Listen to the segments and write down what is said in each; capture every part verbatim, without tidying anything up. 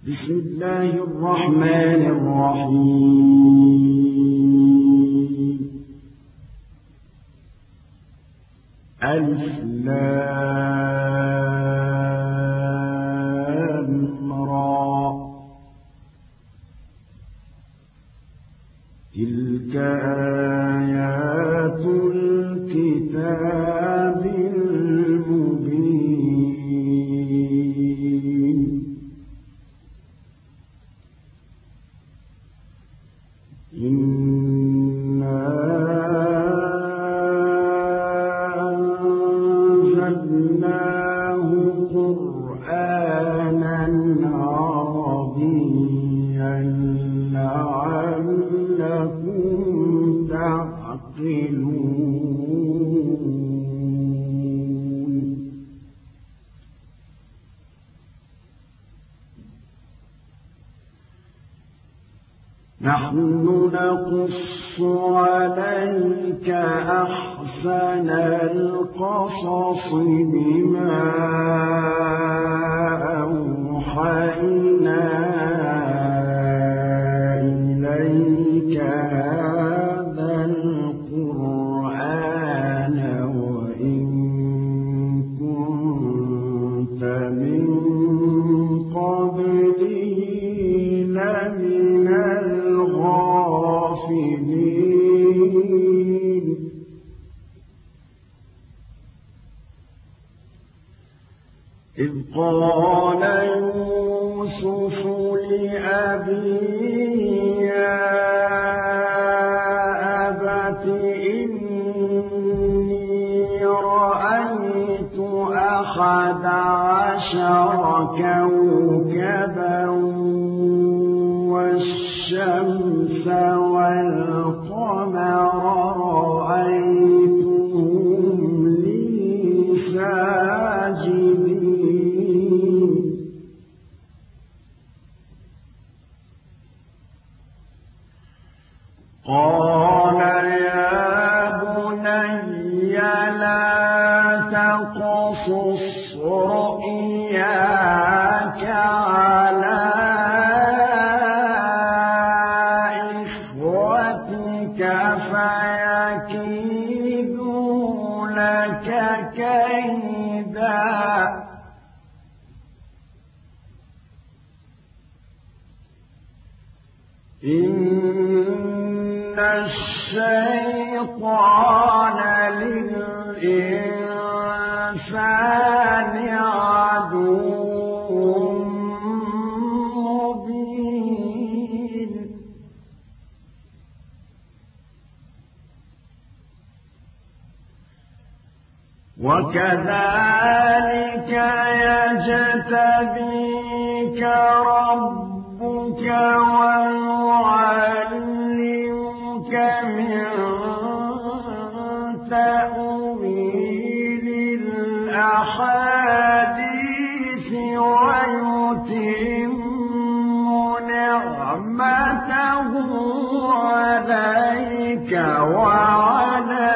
بسم الله الرحمن الرحيم. ألف لام را. تلك آيات الكتاب المبين. إنا أنزلناه قرآنا عربيا لعلكم تعقلون. نحن نقص عليك أحسن القصص بما أوحينا إليك هذا القرآن وإن كنت من قبله لمن الغافلين. إذ قال يوسف لأبيه يا أبت إني رأيت أحد عشر كوكبا والشمس والقمر رأيتهم لي ساجدين. قال يا بني لا تقصص رؤياك على إخوتك فيكيدوا لك كيدا إن الشيطان للإنسان عدو مبين. وكذلك يجتبيك ربك ويعلمك من تأويل الأحاديث ويتم نعمته عليك وعلى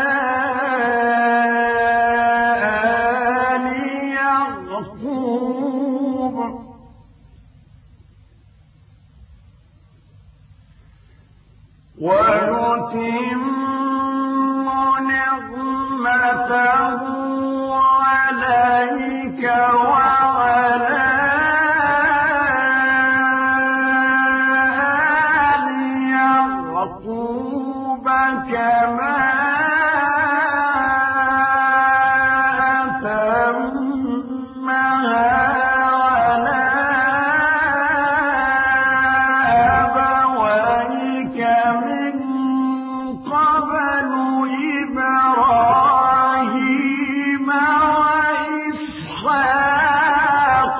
آل يعقوب ويتم نعمته عليك وعلى آل يعقوب كما أتمها على أبويك من قبل إبراهيم وإسحاق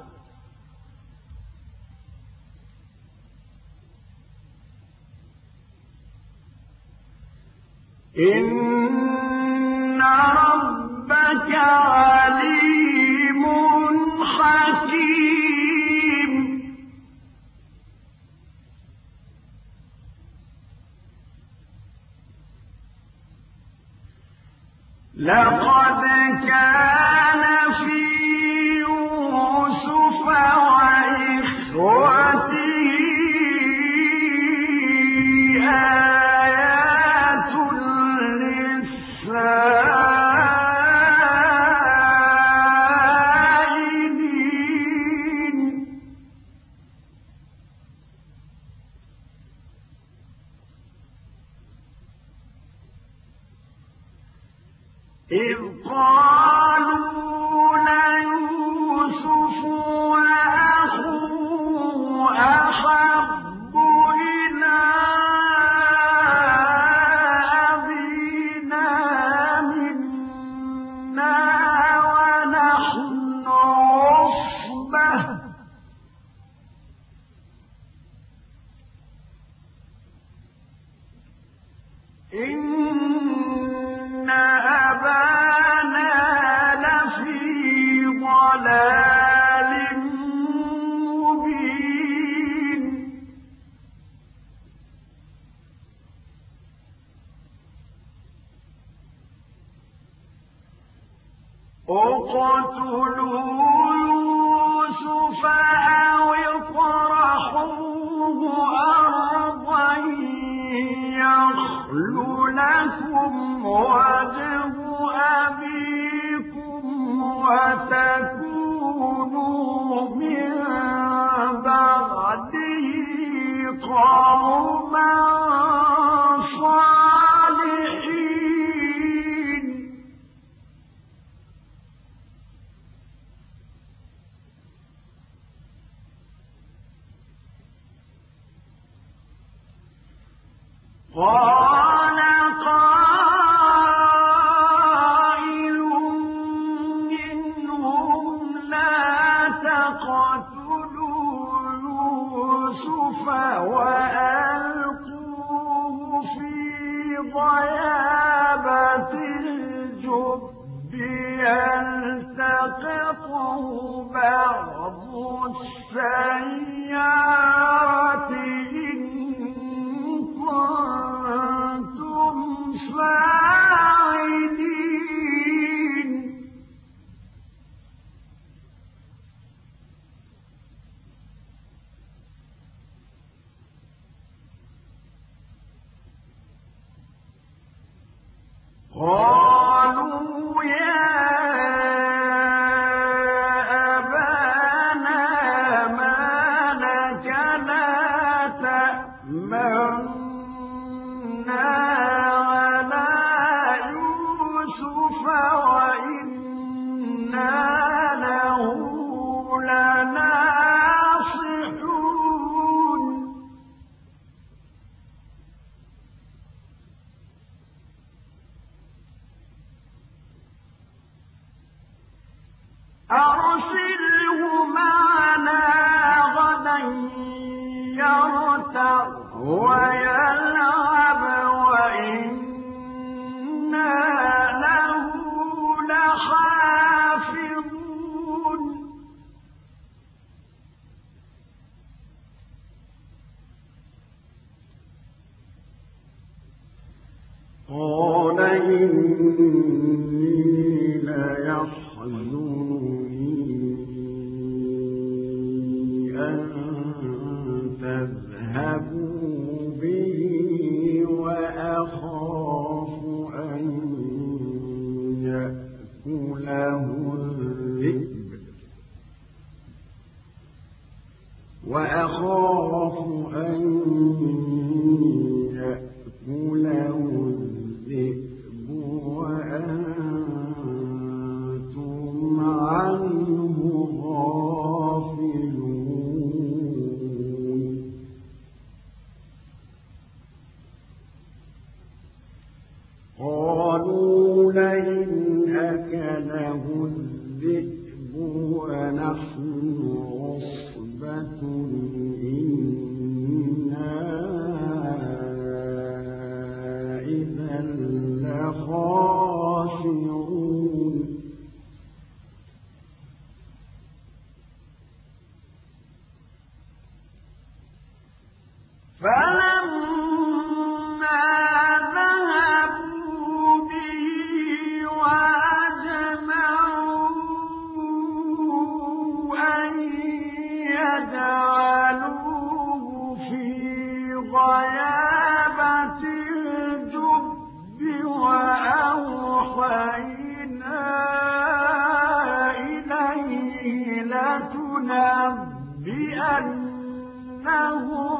إن ربك عليم حكيم. لقد كان في يوسف وإخوته إذ قالوا ليوسف وأخوه أحب إلى أبينا منا ونحن عصبة إن أبانا لفي ضلال مبين اقتلوا يوسف أو اطرحوه أرضا يخل لكم وجه أبيكم وتكونوا من بعده قوما صالحين قال قائل منهم لا تقتلوا يوسف وألقوه في غيابة الجب يلتقطه بعض السيارة كنتم فاعلين قالوا يا أبانا ما لك لا تأمن على يوسف وإنا له لناصحون أرسله معنا غدا يرتع ويلعب وإنا له لحافظون قال إني ليحزنني أن تذهبوا به وأخاف أن يأكله الذئب وأخاف أن يأكله الذئب وأنتم عنه غافلون قالوا لئن أكله الذئب ونحن عصبة إنا إذا لخاسرون فلما ذهبوا به وأجمعوا أن يجعلوه في غيابة الجب وأوحينا إليه لتنبئنهم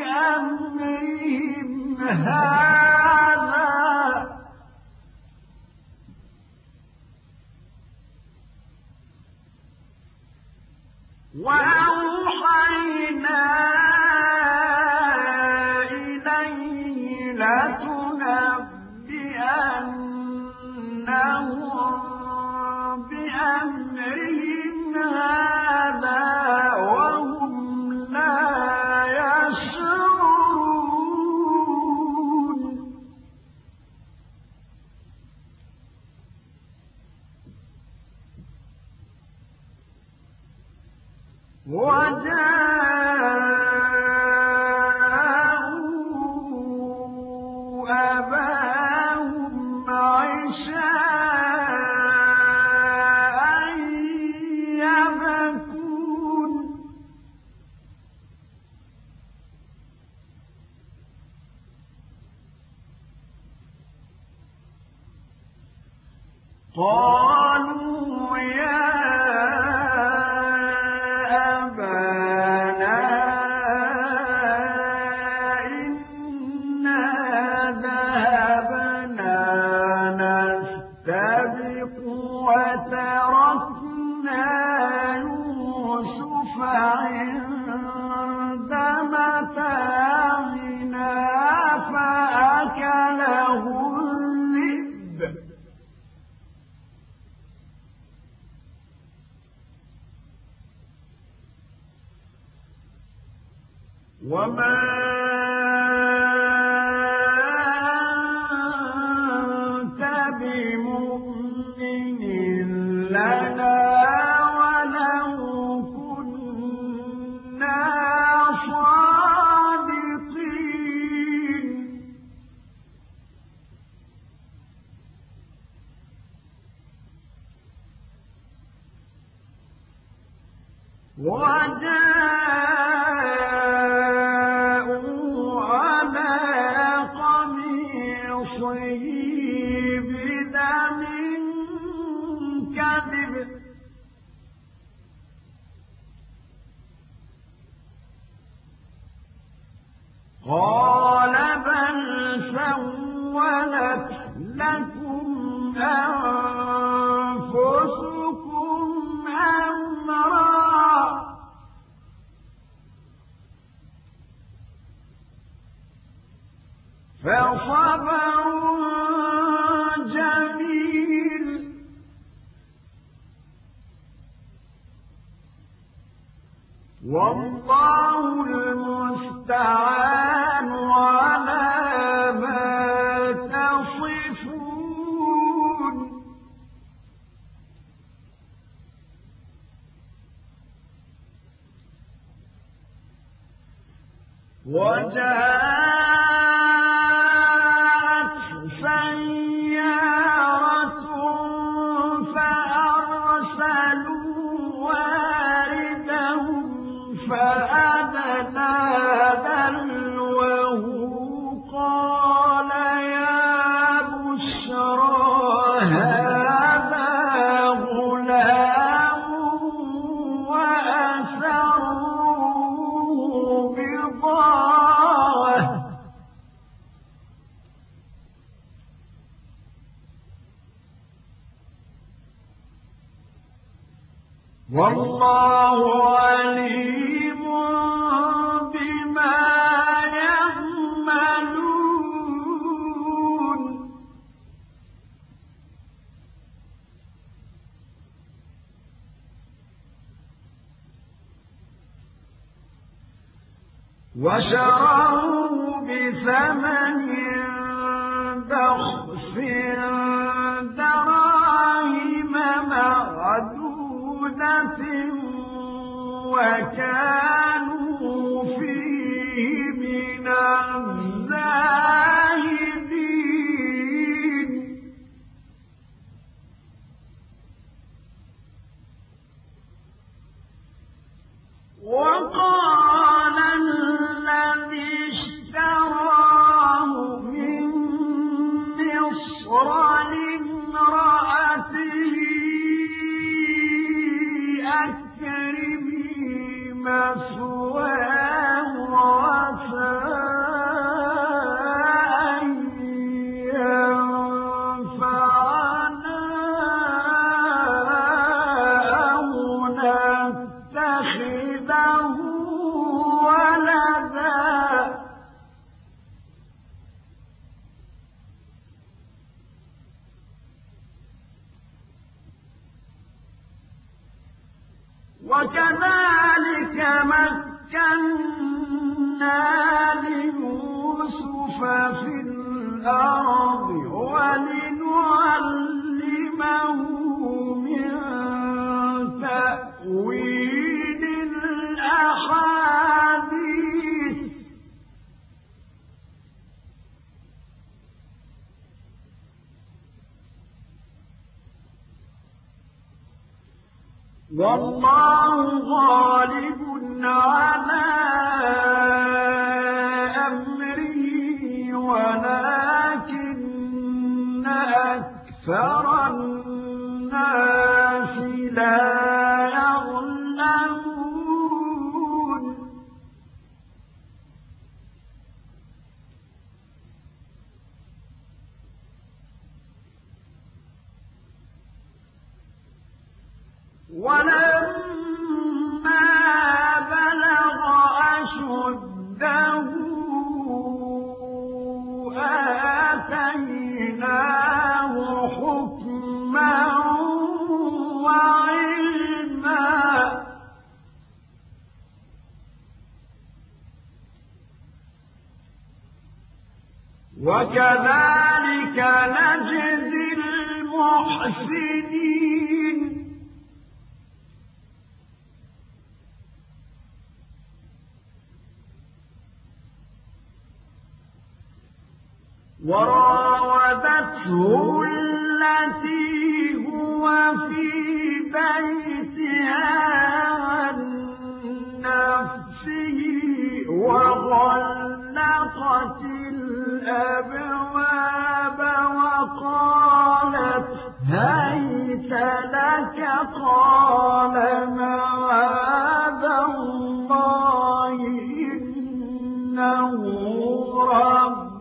بأمرهم هذا وأوحينا إليه لتنبئنهم بأمرهم هذا وهم لا يشعرون وجاءوا أباهم عشاء يبكون قالوا يا وتركنا يوسف عند متاعنا فأكله الذئب وما أنت بمؤمن لنا ولو كنا صادقين وجاءوا على قميصه بدم كذب قال بل سولت لكم أنفسكم أمرا فصبر جميل والله المستعان على ما تصفون وجاءت سيارة فأرسلوا واردهم فأدلى دلوه قال يا بشرى هذا غلام وأسروه بضاعة والله عليم بما يعملون وشروه بثمن بخس دراهم معدودة وكانوا فيه من الزاهدين وقال الذي اشتراه من مصر لامرأته أكرمي مثواه وعسى أن ينفعنا أو نتخذه يتخذه ولدا وكذلك مكنا ليوسف في الأرض ولنعلمه من تأويل الأحاديث والله غالب على أمره ولكن أكثر الناس لا يعلمون ولما بلغ أشده آتيناه حكما وعلما وكذلك نجزي المحسنين وراودته التي هو في بيتها عن نفسه وغلقت الأبواب وقالت هيت لك قال معاذ الله إنه ربي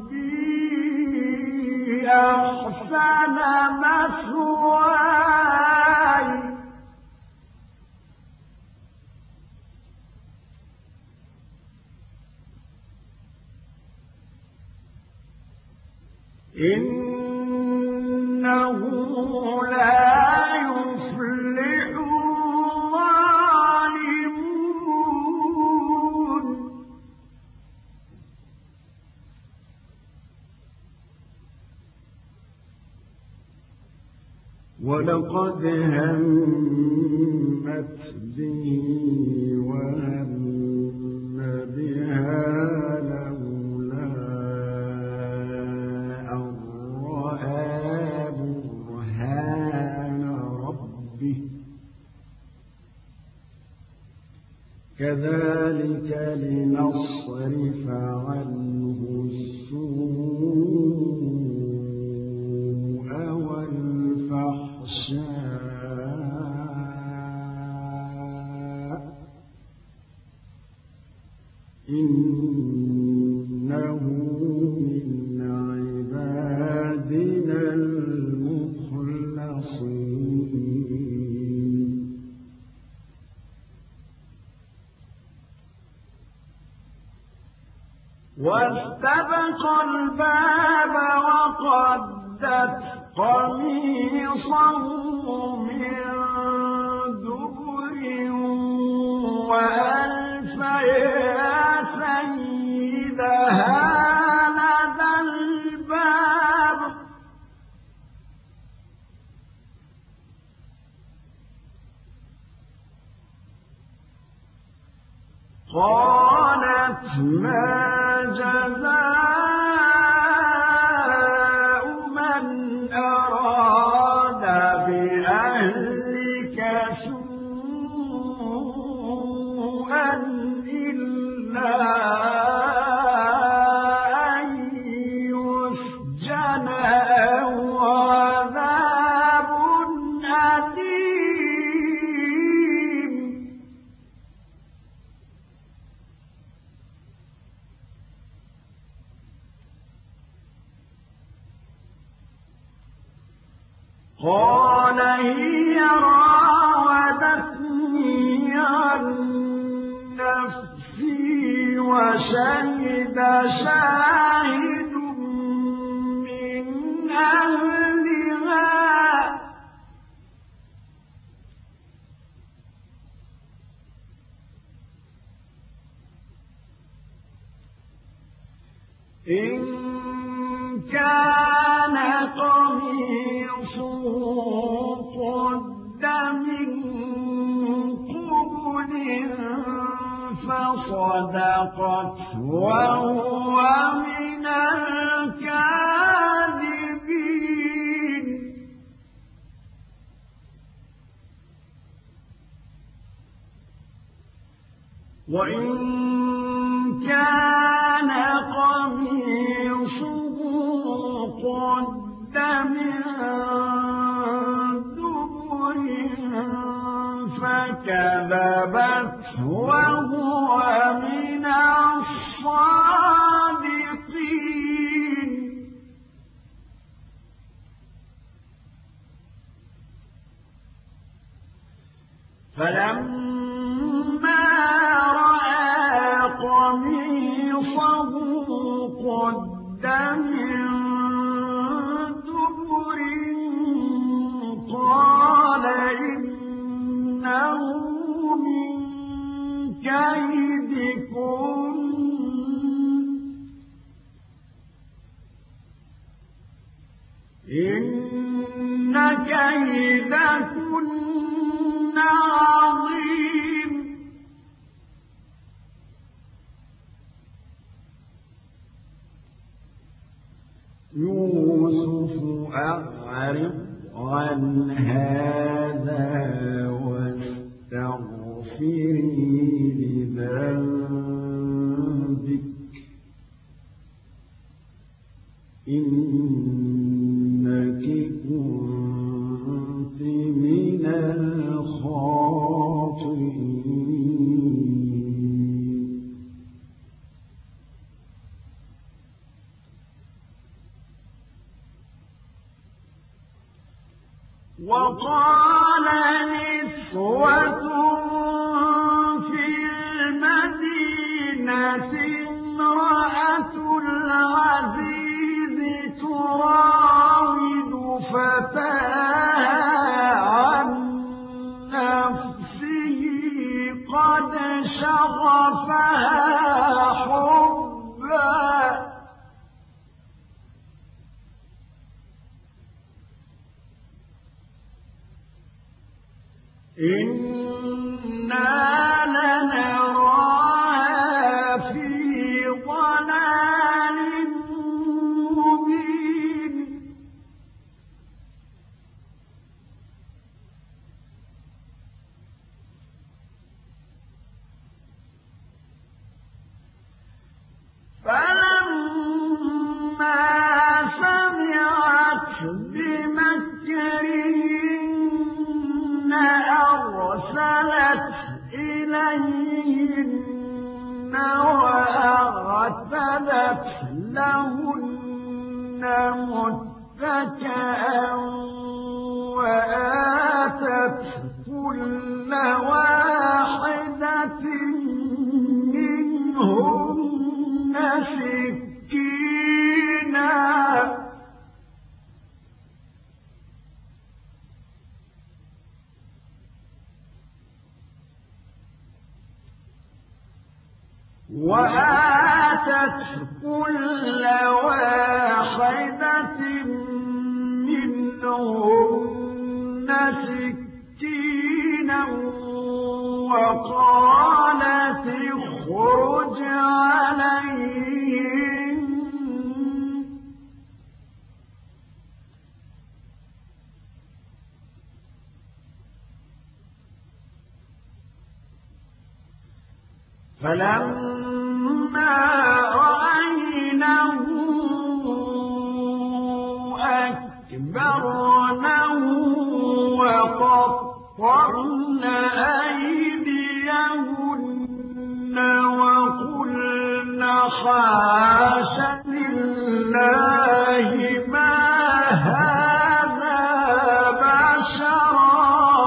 أحسن مثواي إنه لا يفلح الظالمون ولقد همت به وهم بها لولا أن رأى برهان ربه كذلك لنصرف عنه السوء إنه من عبادنا المخلصين واستبق الباب وقدت قميصه من دبر وألف يا سيدها لدى الباب قالت ما جزاء من أراد بأهلك سوءا إلا أن يسجن أو عذاب أليم قال هي راودتني عن وشهد شاهد من أهلها إن كان قميصه قد من قبل فصدقت وهو من الكاذبين وإن كان قميصه قد من دبر فكذبت وهو من الصادقين فلما رأى قميصه قد من دبر قال إنه من كيدكن إن كيدكن عظيم يوسف أعرض عن هذا واستغفري لذنبك إنك كنت من الخاطئين وقال نسوة في المدينة امرأة العزيز تراود فتاها عن نفسه قد شغفها حبا إنا لنراها في ضلال مبين فلما سمعت بمكرهن أرسلت إليهن وأعتدت لهن متكئا وآتت كل واحدة منهن سكينا وآتت كل واحدة منهن سكينا وقالت اخرج عليهم فلما رأينه أكبرنه وقطعن أيديهن وقلن حاش لله ما هذا بشرا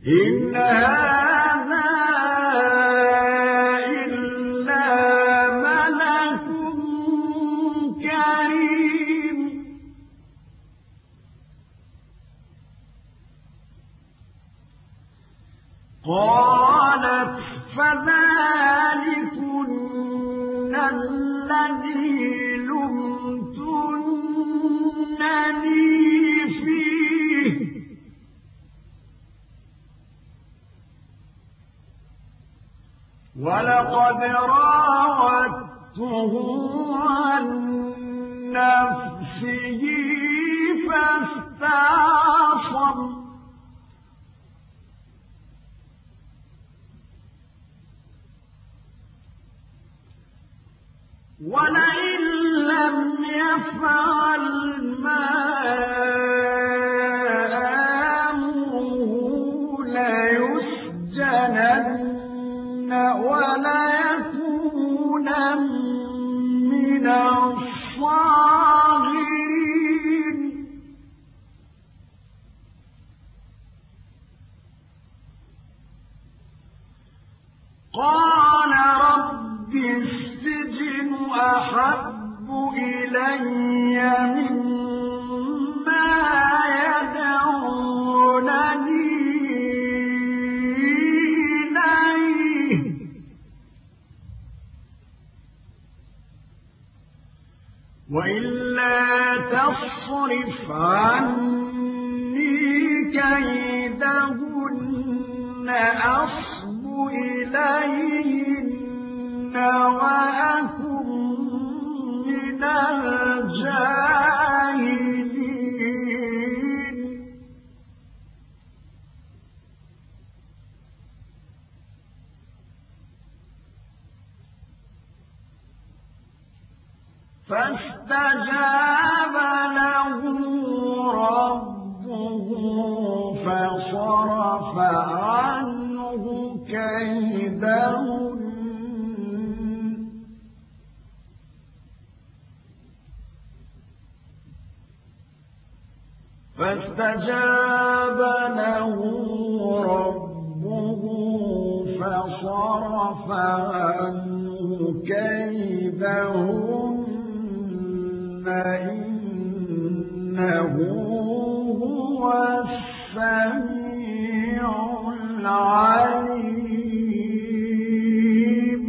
إن هذا إلا ملك كريم قالت فذلكن الذي لمتنني فيه ولقد راودته عن نفسه فاستعصم ولئن لم يفعل ما آمره ليسجنن وليكونن من الصاغرين قال رب السجن أحب إلي مما يدعونني إليه وإلا تصرف عني كيدهن أصب إليهن وأكن من الجاهلين فاستجاب له ربه فصرف عنه كيدهن فاستجاب له ربه فصرف عنه كيدهن إنه هو السميع العليم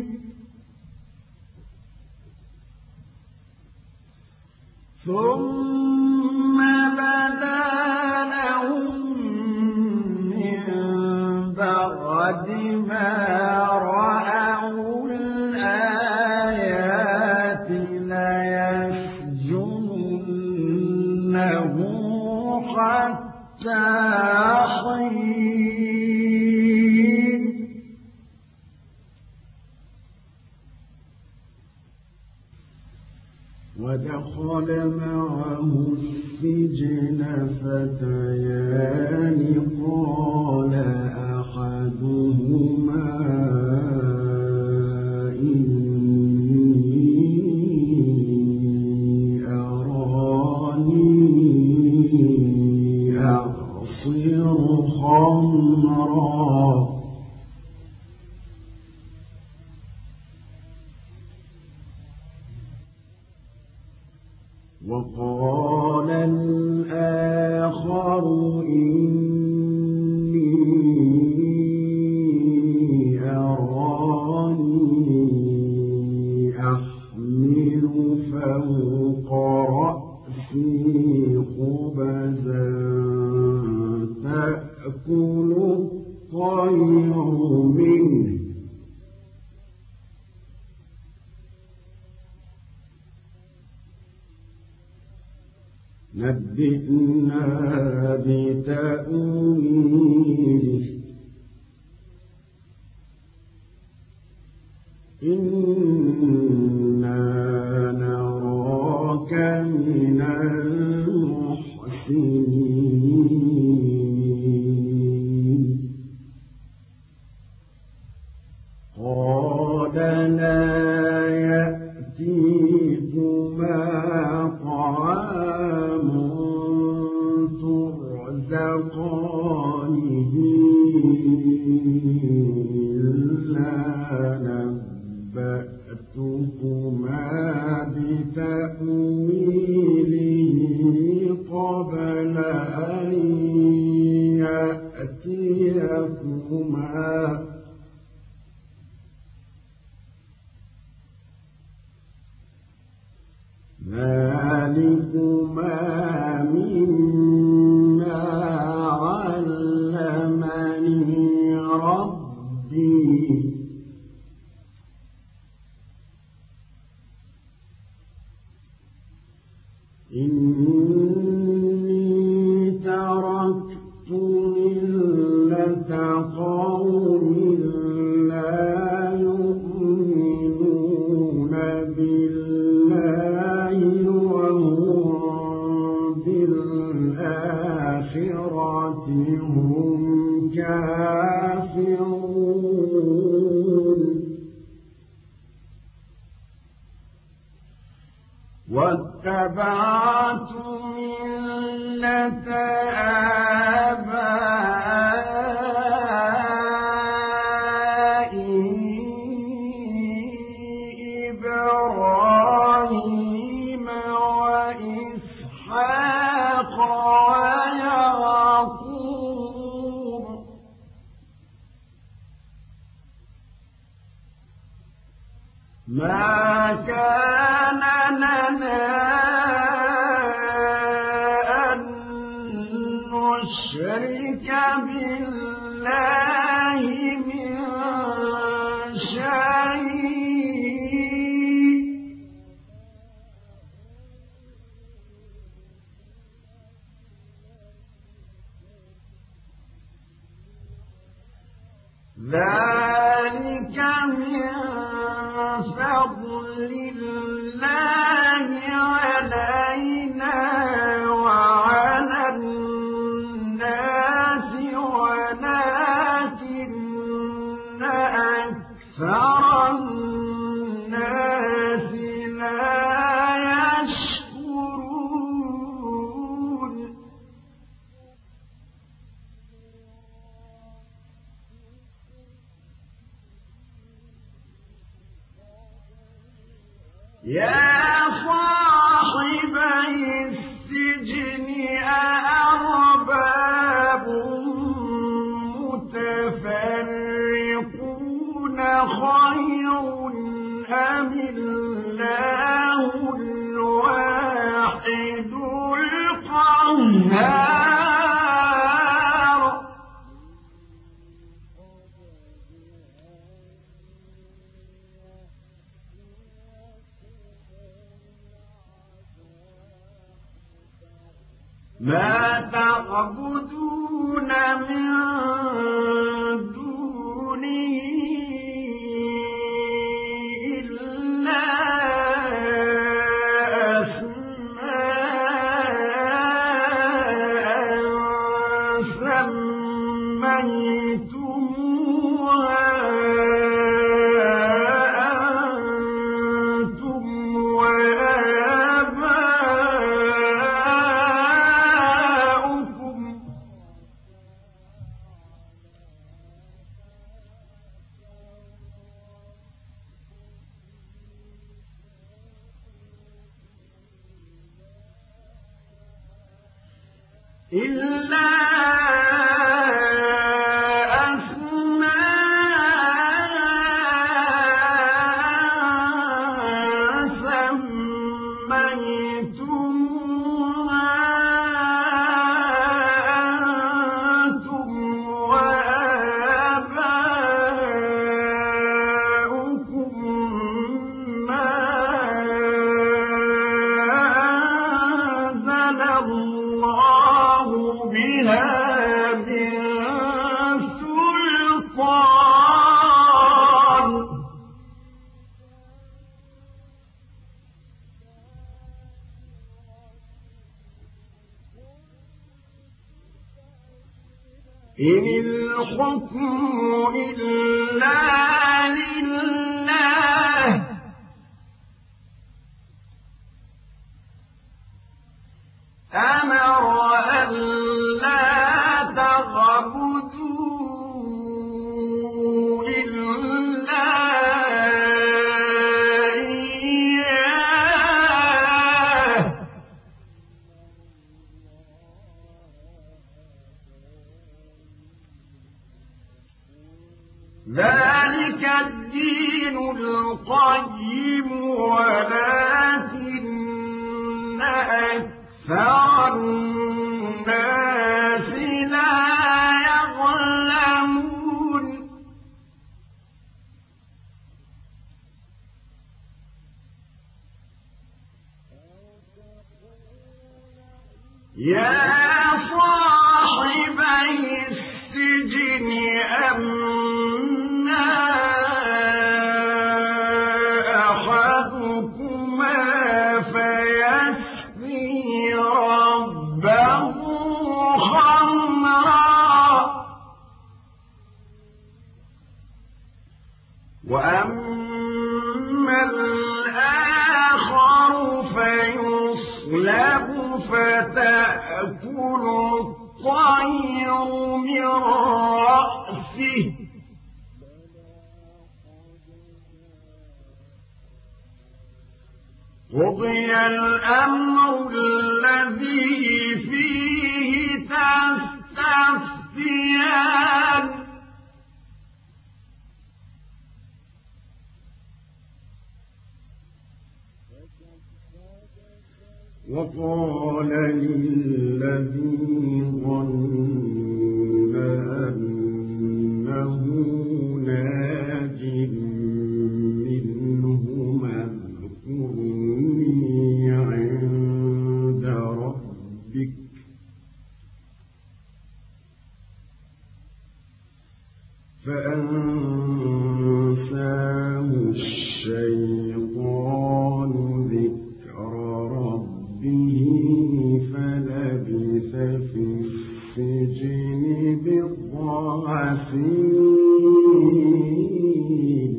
ثم بدا لهم من بعد ما رأوا الآيات ليسجننه حتى حين ودخل معه السجن فتيان قال أحدهما إني أراني أعصر خمرا وقال الآخر إني أراني أحمل فوق رأسي خبزا تأكل الطير منه نبئنا بتأويله إنا نراك من المحسنين قال لا يأتيكما طعام ترزقانه لكما ذلكما مما علمني ربي إني تركت ملة قوم لا يؤمنون بالله وهم بالآخرة هم كافرون واتبعت ملة آبائي إبراهيم وإسحاق ويعقوب ما كان لنا أن نشرك بالله من شيء ذلك من فضل الله علينا وعلى الناس ولكن أكثر الناس لا يشكرون يا صاحبي السجن أأرباب متفرقون خير أم الله الواحد القهار ما تعبدون من دونه إلا أسماء سميتموها أنتم وآباؤكم إلا أسماء سميتموها أنتم وآباؤكم ما أنزل الله بها من سلطان إن الحكم إلا لله أمر أن لا تعبدوا إلا إياه ذلك الدين القيم ولكن أكثر الناس لا يعلمون يا صاحبي السجن أما أحدكما فيسقي ربه خمرا وأما الآخر فيصلب فتأكل الطير من رأسه قضي الأمر الذي فيه تستفتيان وقال للذي ظن أنه ناج منهما اذكرني عند ربك فأنساه الشيطان ذكر ربه فلبث في السجن بضع سنين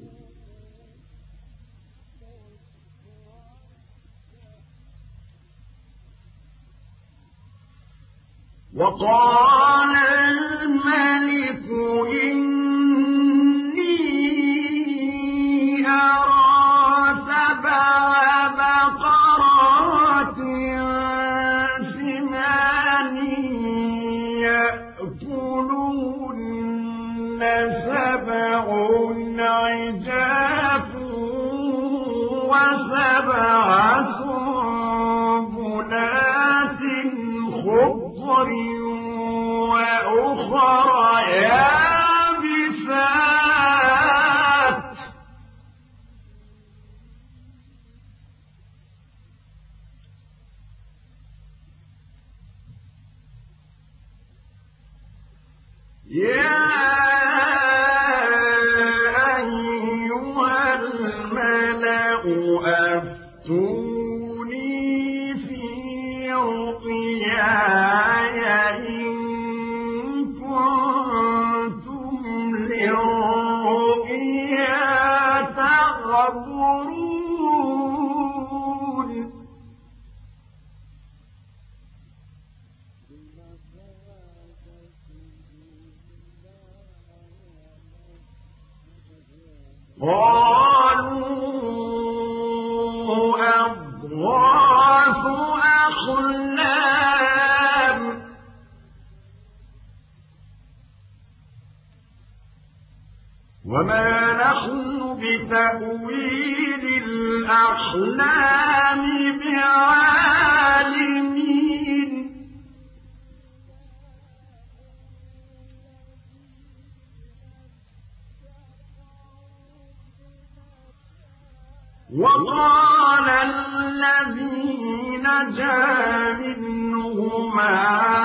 وقال الملك إني أرى سبع بقرات سمان يأكلون سبع عجاف وسبع سنبلات خضر وأخر يابسات يا أيها الملأ أفتوني في رؤياي إن كنتم للرؤيا تعبرون قالوا أضغاث أحلام وما نحن بتأويل الأحلام بعالمين وقال الذي نجا منهما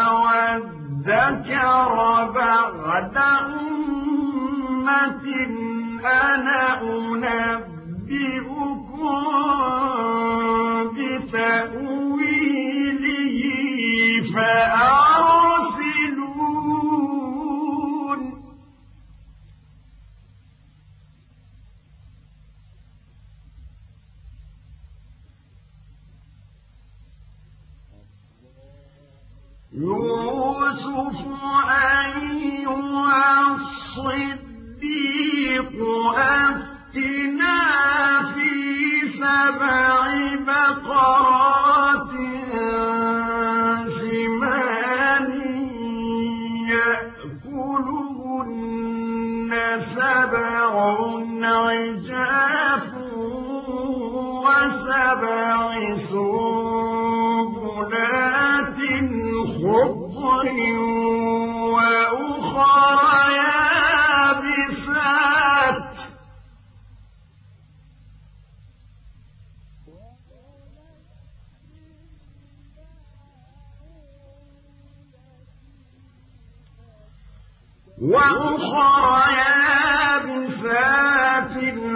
وادكر بعد أمة أنا أنبئكم بتأويله فأرسلون يوسف أيها الصديق أفتنا في سبع بقرات سمان يأكلهن وأخرى يابسات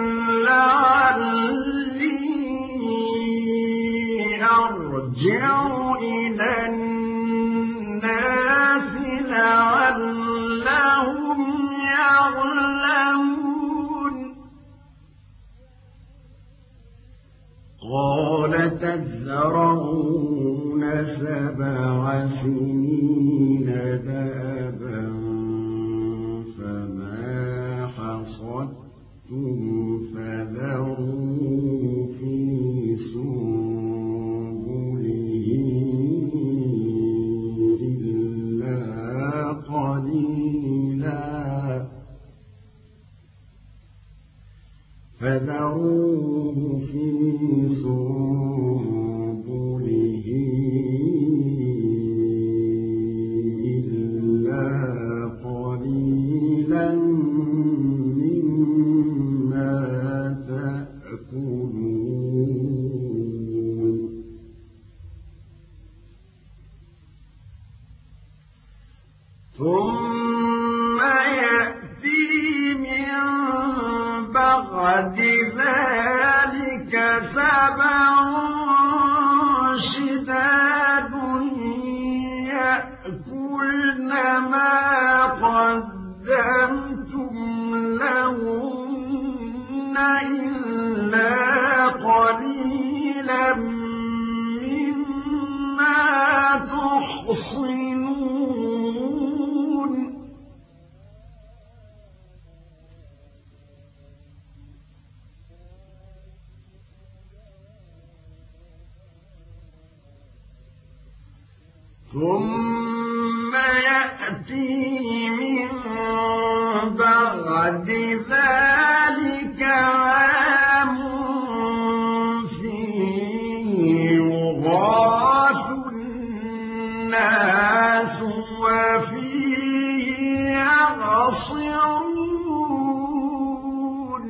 لعلي أرجع إلى الناس لعلهم يعلمون قال تزرعون سبع سنين دابا فما حصدتم فذروا في سنبله إلا قليلا فذروه في سنبله إلا قليلا مما تأكلون ثم يأتي من بعد ذلك سبع شداد يأكلن ما قدمتم لهن إلا قليلا مما تحصنون ثم يأتي من بعد ذلك عام فيه يغاث الناس وفيه يعصرون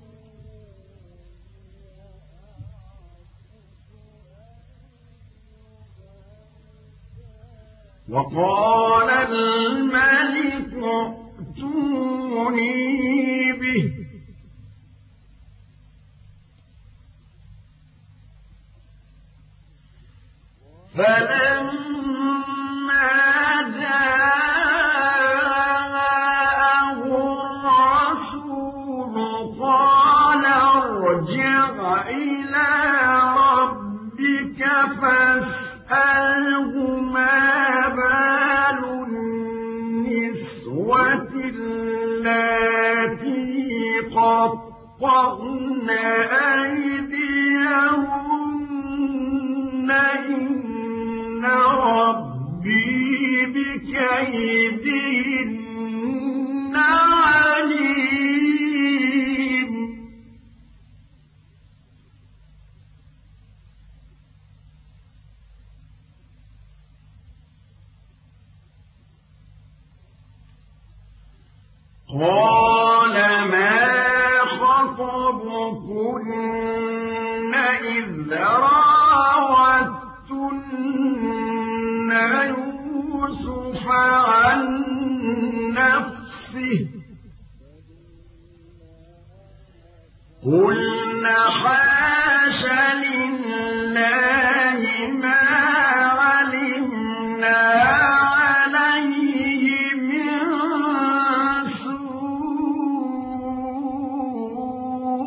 وقال الملك ائتوني به فلما جاءه الرسول قال ارجع إلى ربك فاسأله ما بال النسوة اللاتي قطعن أيديهن إن ربي بكيدهن عليم قال ما خطبكن إذ راوتن يوسف عن نفسه قلنا حاش لله ما علمنا عليه من سوء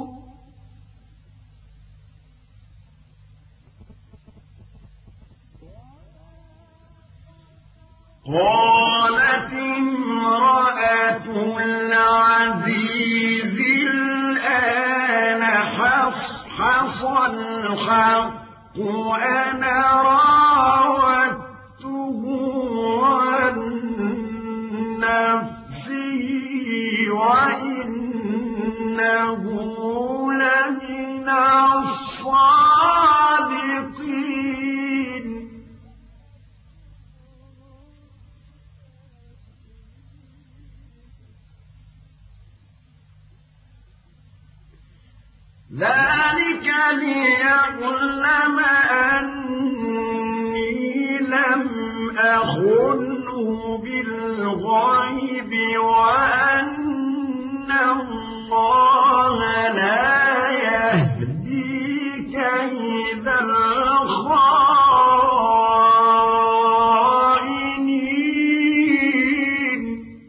قالت امرأة العزيز الآن حصحص الحق أنا راودته عن نفسه وإنه لمن الصادقين ذلك ليعلم أني لم أخنه بالغيب الغيب وأن الله لا يهدي كيد الخائنين.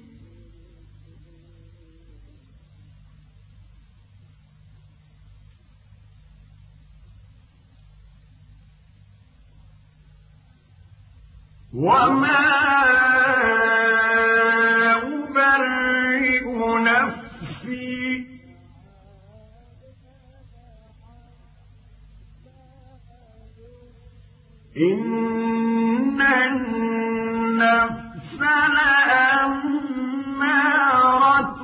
وما أبرئ نفسي إن النفس لأمارة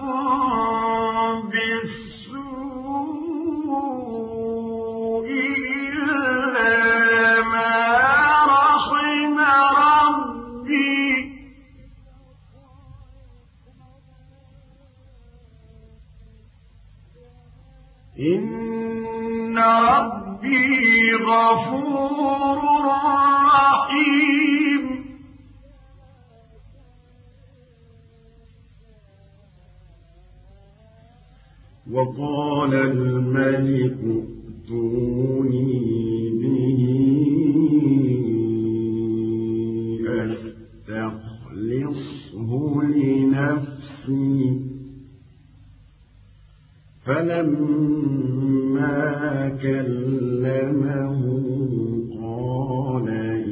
بالسوء إلا ما رحم ربي إن ربي غفور رحيم. وقال الملك ائتوني به أستخلصه لنفسي. فلما كلمه قال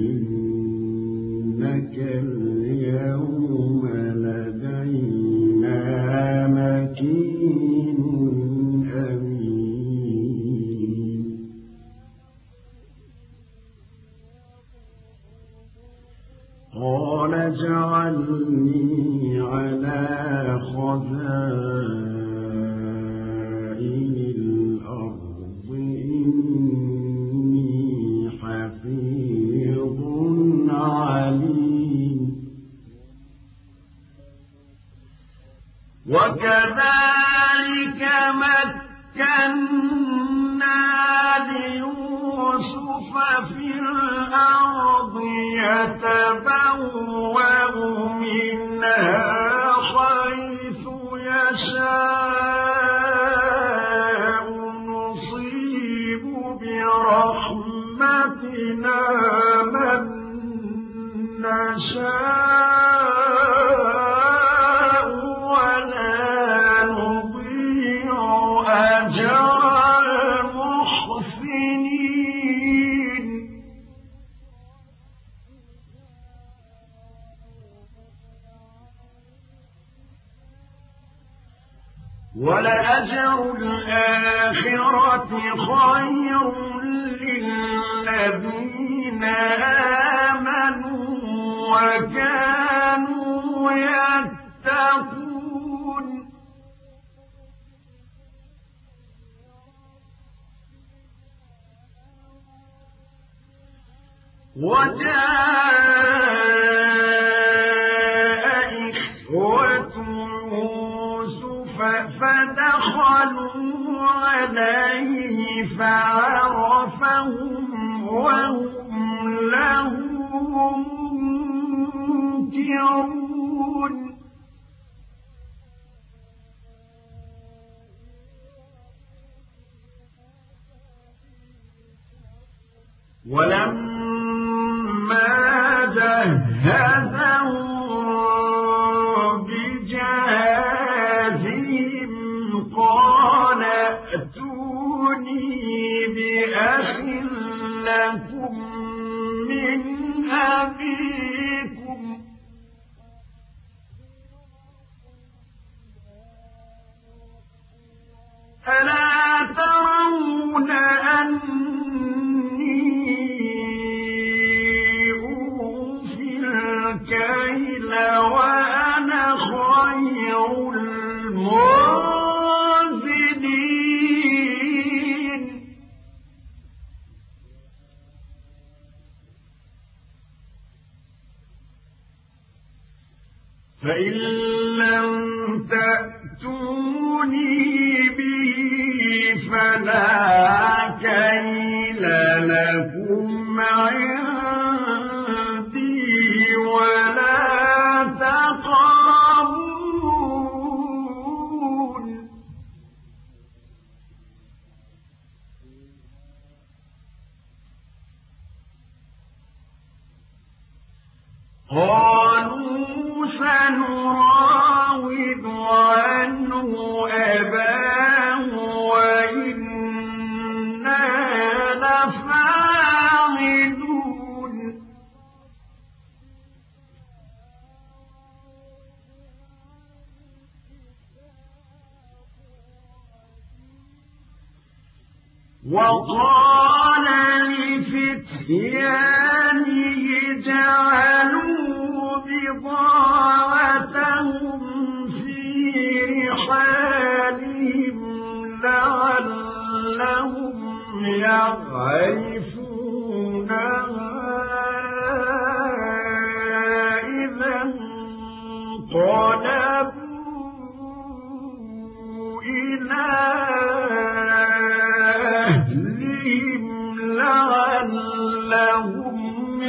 إنك اليوم لدينا مكين أمين. قال اجعلني على خزائن الأرض إني حفيظ عليم. وكذلك مكنا ليوسف في الأرض يتبوأ منها حيث يشاء نصيب برحمتنا من نشاء ولا نضيع أجر المحسنين. ولأجر الآخرة خير للذين آمنوا وكانوا يتقون. وجاء إخوة يوسف فدخلوا عليه فعرفهم وهم له منكرون. ولما جهزهم بجهازهم قال ائتوني بأخ لكم من أبيكم ألا ترون أني أوفي الكيل وأنا خير المنزلين. فإن لم تأتوني به فلا كيل لكم عندي ولا تقربون. قالوا سنراود عنه أباه وإنا لفاعلون وقال لفتيانه جعلوا بضاعتهم في رحالهم لعلهم يعرفونها إذا انقلبوا إلى لعلهم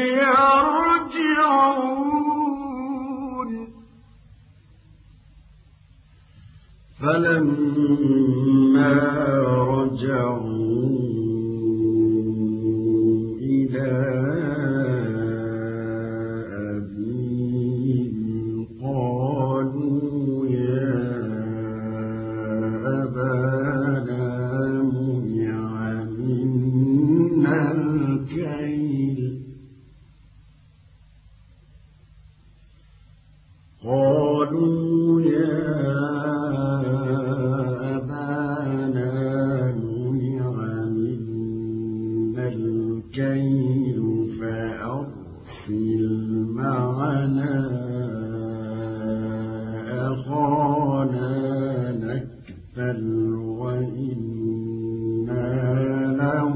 يرجعون فلما رجعوا إلى أبيهم قالوا يا أبانا منع منا الكيل قالوا يا أبانا منع منا الكيل فأرسل معنا أخانا نكتل وإنا له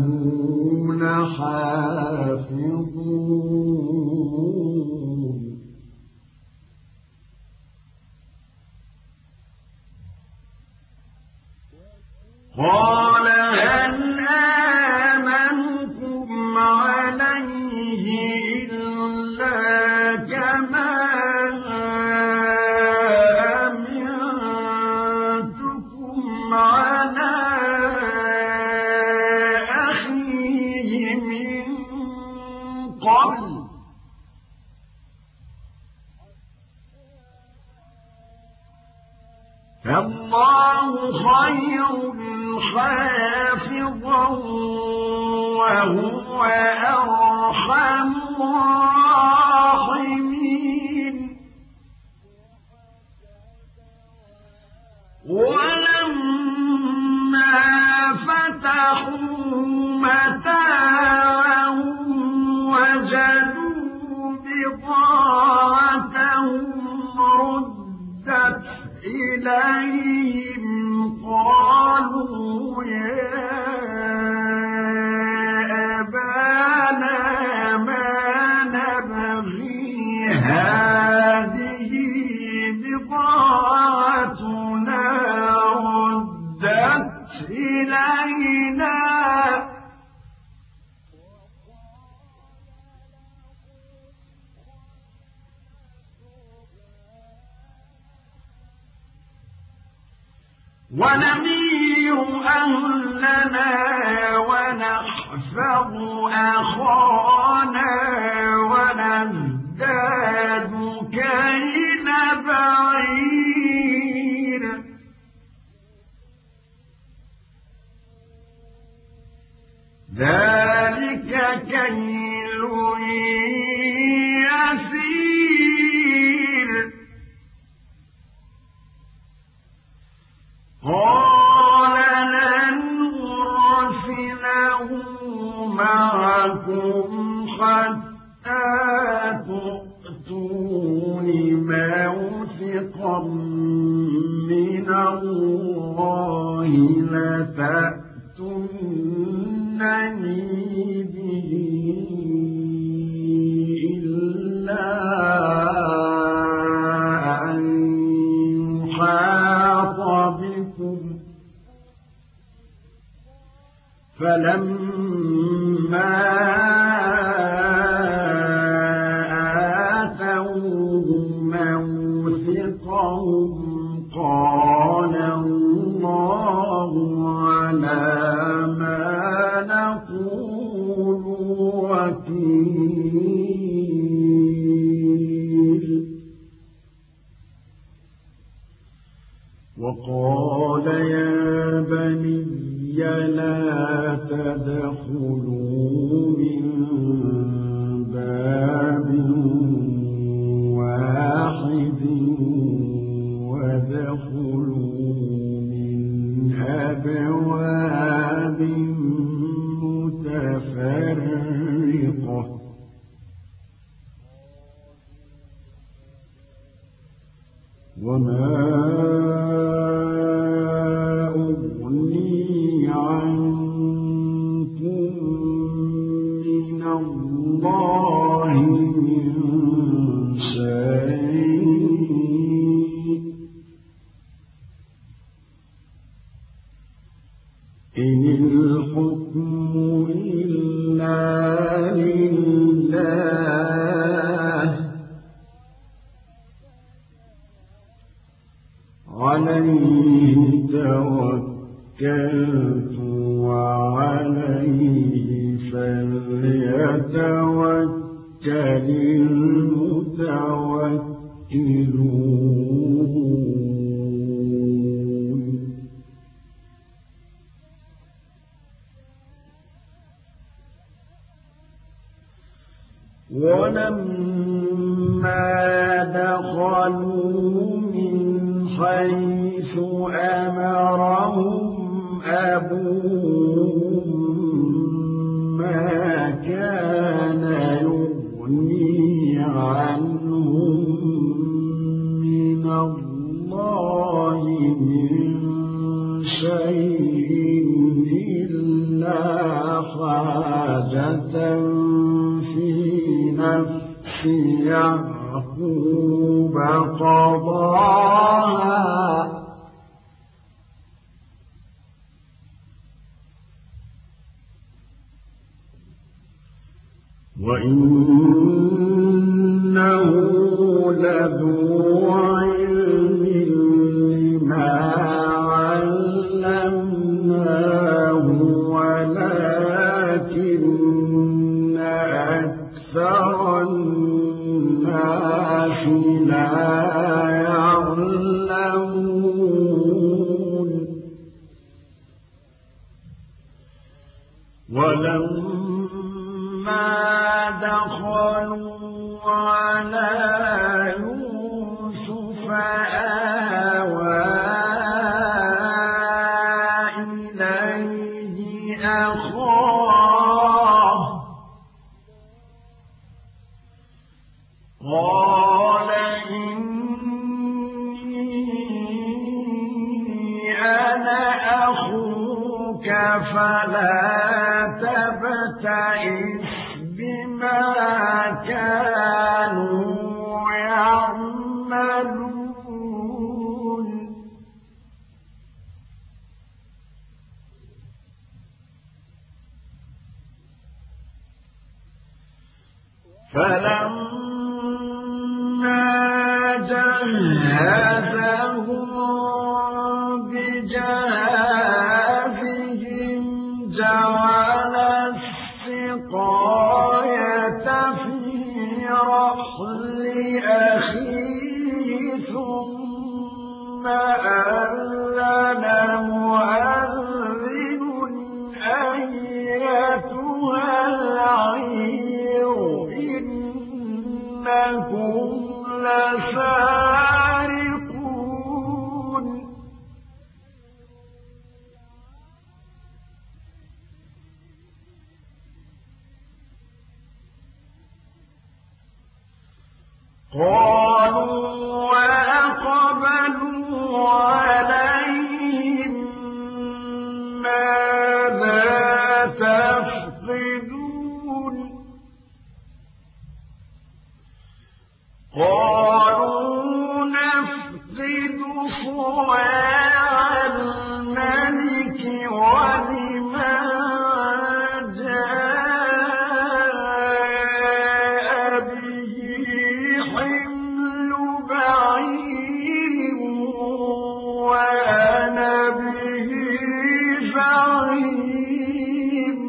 لحافظون قال هل آمنكم عليه إلا كما أمنتكم على أخيه من قبل فالله خير حافظا وهو أرحم الراحمين ولما فتحوا متاعهم وجدوا بضاعتهم ردت إليهم قالوا يا أبانا ما نبغي هذه بضاعتنا ردت إلينا ونمير أهلنا ونحفظ أخانا ونزداد كيل بعير ذلك كيل يسير قال لن أرسله معكم حتى تؤتون موثقا من الله لتأتونني به إلا أن يحاط بكم فلما آتوا وما أغني عنكم من الله من شيء إن الحكم إلا لله عليه توكلت وعليه فليتوكل المتوكلون ولما دخلوا من حيث أمرهم أبوهم ما كان يغني عنهم من الله من شيء إلا حاجة في نفس يعقوب قضاها وإنه لذو علم لما علمناه ولكن أكثر الناس لا يعلمون ولما دخلوا على يوسف آوى إليه أخاه قال إني أنا أخوك فلا تبتئس بما كانوا يعملون فلما جهزهم بجهازهم جعل السقاية في رحل أخيه ثم أذن مؤذن أيتها العير إنكم لسارقون قالوا وأقبلوا عليهم ماذا تفقدون قالوا نفقد صواع الملك ولمن جاء به حمل بعير وأنا به زعيم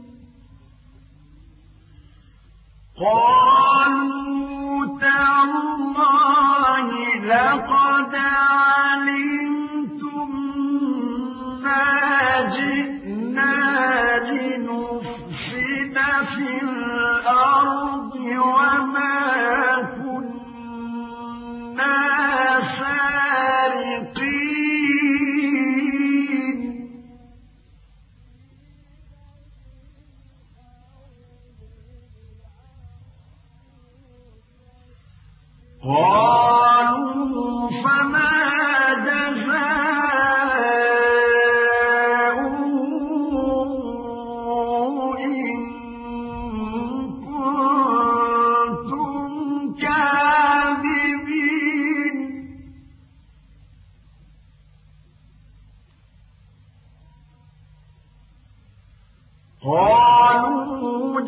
قالوا تالله لقد علمتم ما جئنا لنفسد في الأرض وما كنا سارقين قالوا فما جزاؤه إن كنتم كاذبين قالوا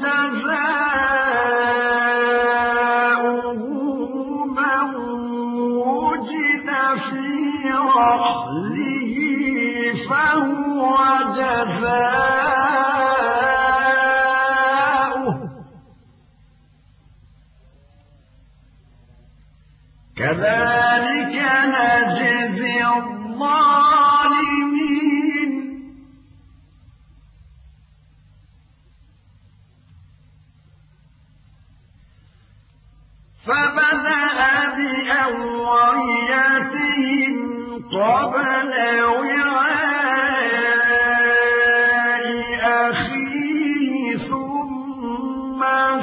جزاؤه من وجد في رحله فهو جزاؤه كذلك نجزي الظالمين فبدأ بأوعيتهم قبل وعاء أخيه ثم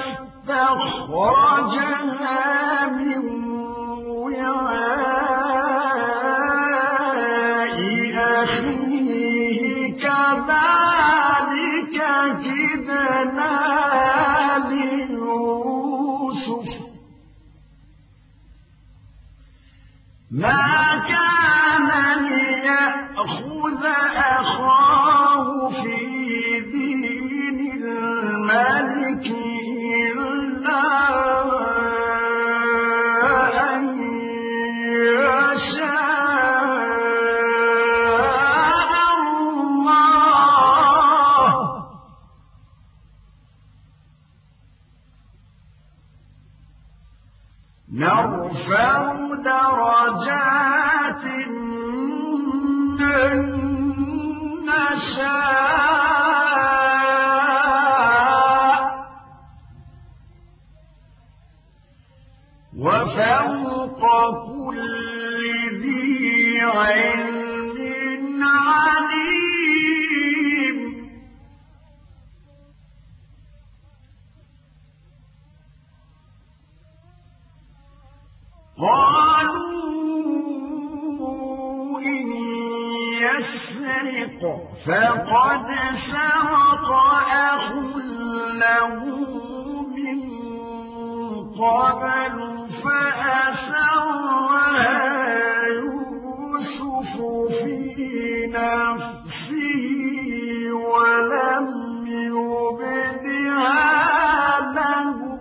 استخرجها من وعاء أخيه كذلك كدنا ليوسف ما كان ليأخذ أخاه في دين الملك إلا أن يشاء الله نرفع درجات من نشاء وفوق كل ذي علم عليم قالوا إن يسرق فقد سرق أخ له من قبل فأسرها يوسف في نفسه ولم يبدها لهم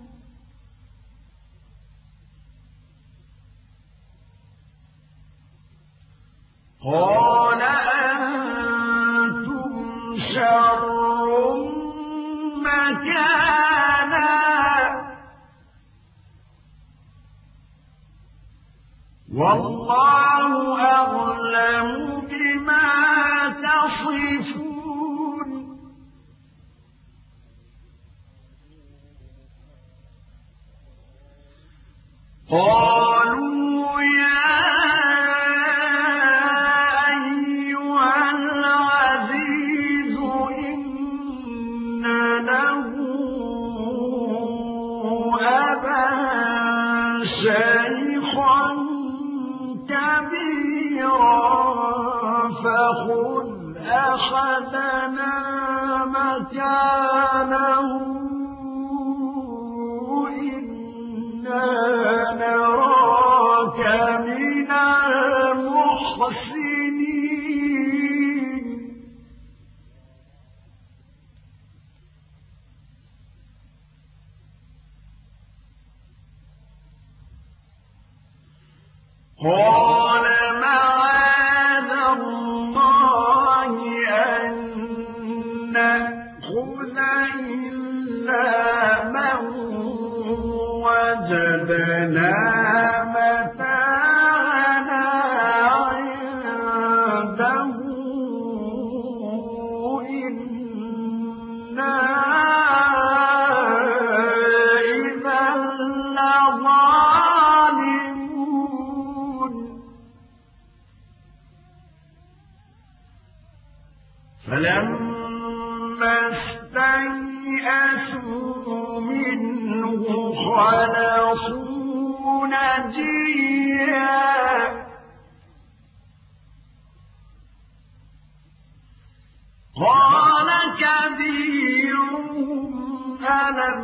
قال أنتم شر مكانا والله أعلم بما تصفون قالوا يا شيخا كبيرا فخذ أخذنا مكانه إنا نراك من المحسنين قال معاذ الله أن نأخذ إلا من وجدنا متاعنا عنده إنا إذا لظالمون فلما استيئسوا منه خلصوا نجيا قال كبيرهم ألم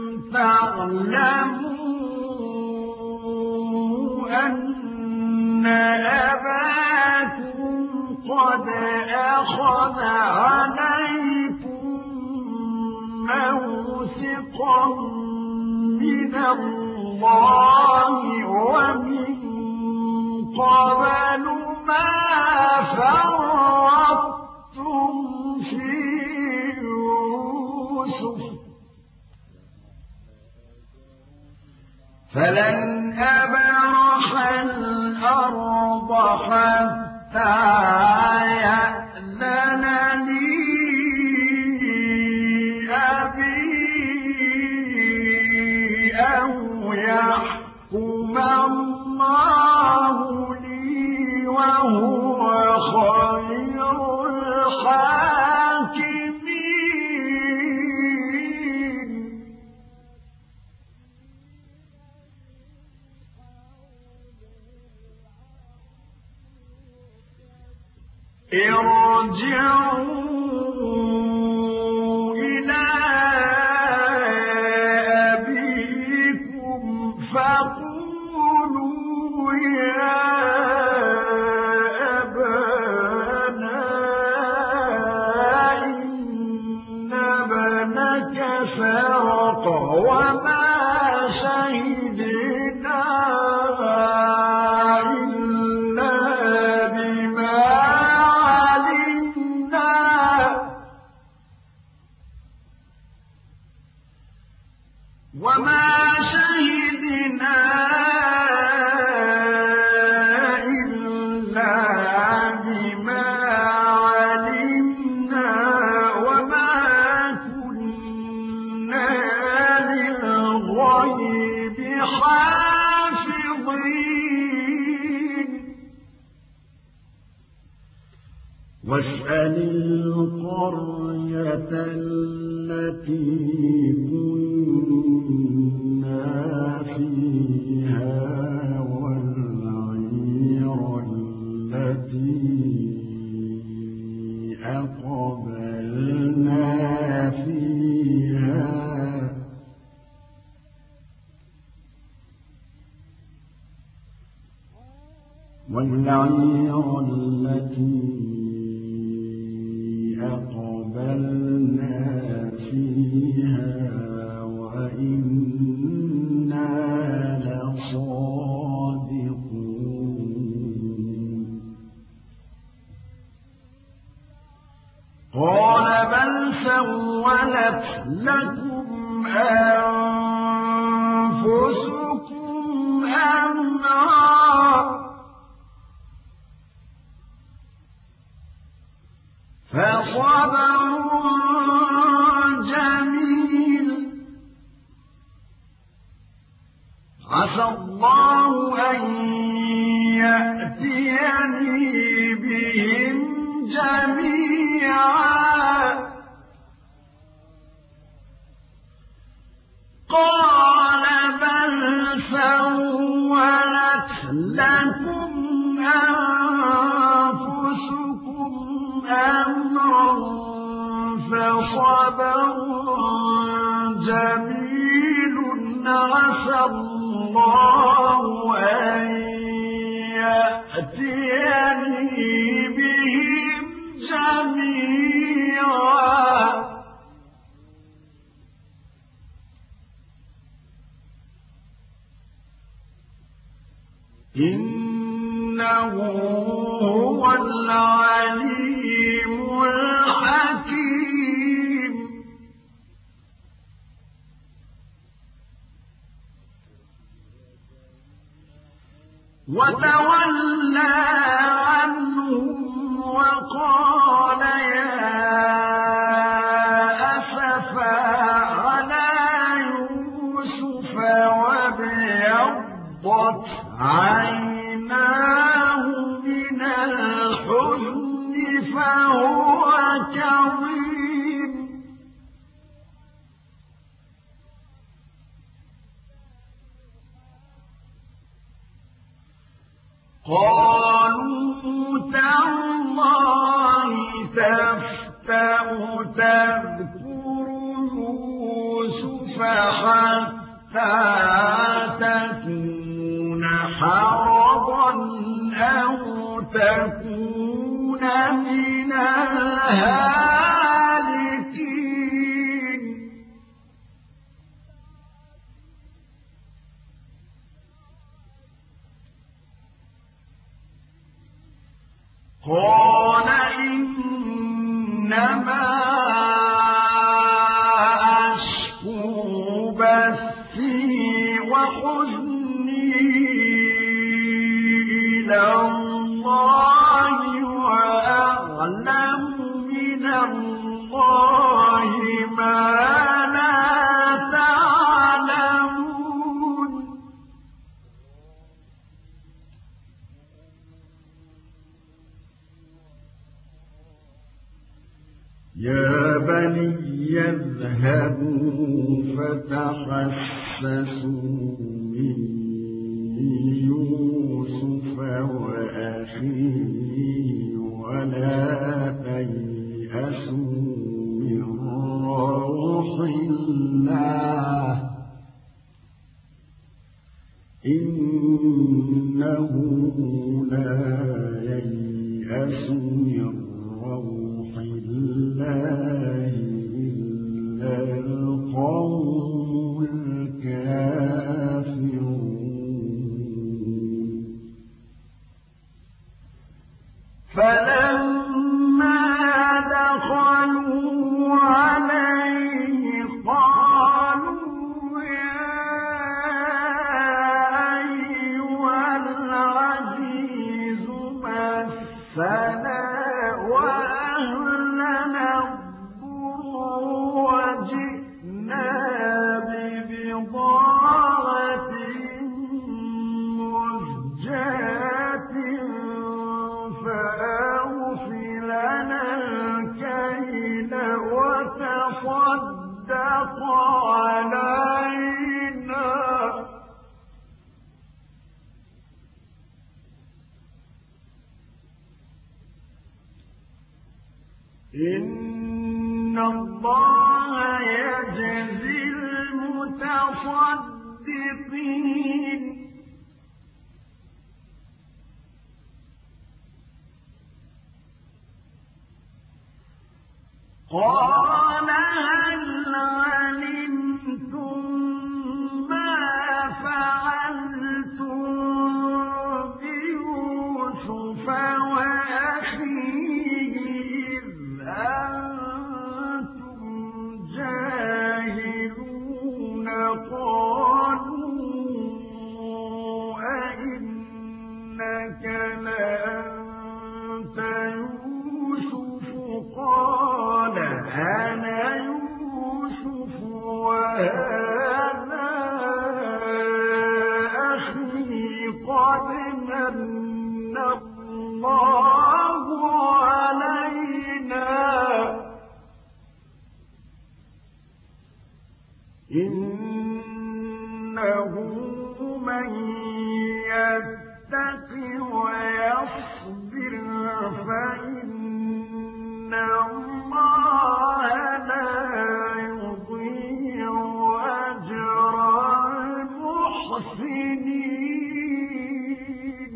تعلموا أن أباكم قد أخذ عليكم موثقا من الله ومن قبل ما فرطتم في يوسف فلن أبرح الأرض حتى يأذن لي أبي أو يحكم الله لي وهو خير الحاكمين. ارجعوا إلى أبيكم فقولوا يا أبانا إن ابنك سرق وما شهدنا وما شهدنا إلا بما علمنا وما كنا للغيب حافظين. واسأل القرية التي كنا فيها والعير التي أقبلنا فيها والعير التي أقبلنا فيها وإنا لصادقون. قال بل سولت لكم أنفسكم أمرا فصبر جميل عسى الله أن يأتيني بهم جميعا. قال بل سولت لكم أنفسكم أمرا فصبر جميل عسى الله أن يأتيني بهم جميعا. إنه هو العليم الحكيم. وتولى عنهم وقال يا أسفا على يوسف وابيضت عيناه من الحزن فهو كظيم. قالوا تالله تفتأ تذكر يوسف حتى تكون حرضا أو تكون من الهالكين قال إنما أشكو بثي وحزني إلى الله وأعلم من الله ما لا تعلمون يا بني اذهبوا فتحسسوا من يوسف وأخيه ولا تيأسوا من روح الله إنه لا ييأس من روح الله إلا القوم الكافرون فلما دخلوا عليه قالوا يا أيها العزيز مسنا وأهلنا الضر وجئنا ببضاعة مزجاة فأوف لنا الكيل وتصدق علينا إن الله يجزي المتصدقين قال هل علمتم ما فعلتم بيوسف وأخيه إذ أنتم جاهلون قالوا أئنك لأنت يوسف قال أنا يوسف وهذا أخي قد من الله علينا إنه من يتق ويصبر فإن الله لا يضيع أجر المحسنين